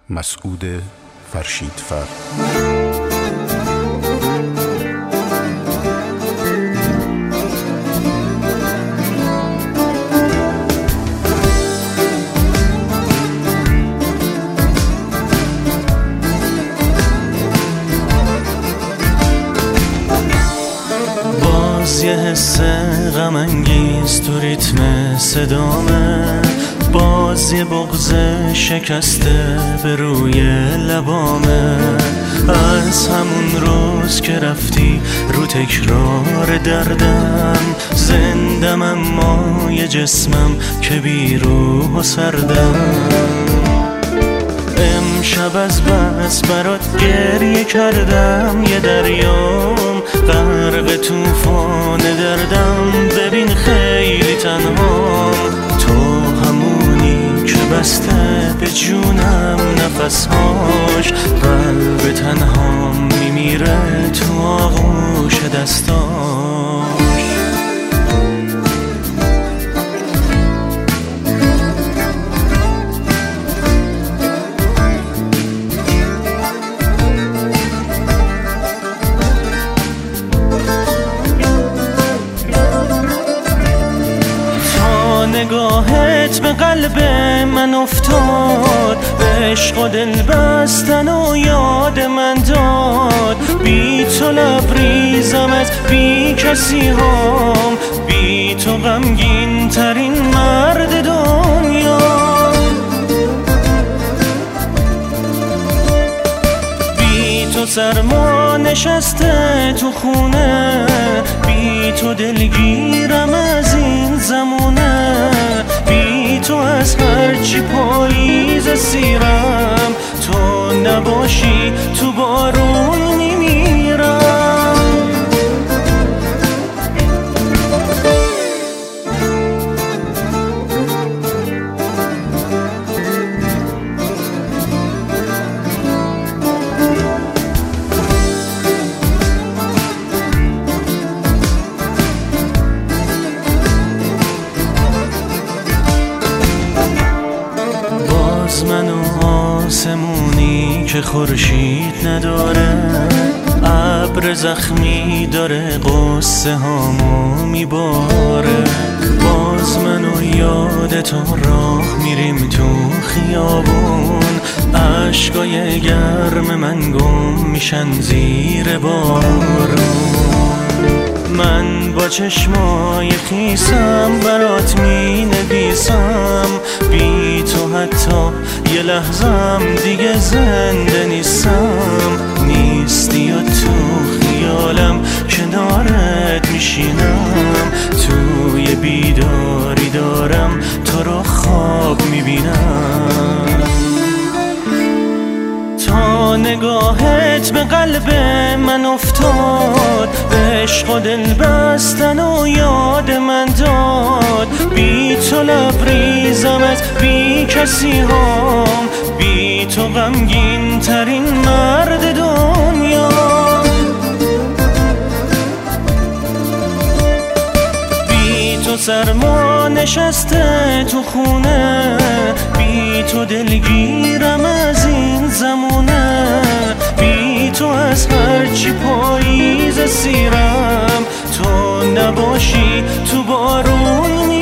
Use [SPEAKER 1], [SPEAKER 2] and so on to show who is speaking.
[SPEAKER 1] مسعود فرشیدفر.
[SPEAKER 2] باز یه حس غم انگیز تو ریتم صدامه، باز یه بغض شکسته به روی لبامه. از همون روز که رفتی رو تکرار دردم، زندم اما یه جسمم که بی روح و سردم. امشب از بس برات گریه کردم، یه دریام غرق توفان دردم. ببین خیلی تنهام، تو همونی که بسته به جونم نفسهاش. قلب تنهام میمیره تو آغوش دستاش. نگاهت به قلب من افتاد، عشق و دل بستن و یاد من داد. بی تو لبریزمت بی کسی هم، بی تو غمگین ترین مرد دنیا. بی تو سرما نشسته تو خونه، بی تو دلگیرم از این زمونه. بی تو از هرچی پاییز سیرم، تو نباشی تو بارون میمیرم. من و آسمونی که خورشید نداره، ابر زخمی داره قصه هامو میباره. باز من و یاد تو راه میریم تو خیابون، عشقای گرم من گم میشن زیر بارون. من با چشمای خیسم برات می نویسم، بی تو حتی یه لحظم دیگه زنده نیستم. نیستی و تو خیالم کنارت میشینم، توی بیداری دارم تو رو خواب میبینم. تا نگاهت به قلب من افتاد، عشق و دل بستن و یاد من داد. بی تو لبریزمت بی کسی هم، بی تو غمگین ترین مرد دنیا. بی تو سرما نشسته تو خونه، بی تو دلگیرم از این زمونه. بی تو از هرچی پاییز سیرم، تو نباشی تو بارون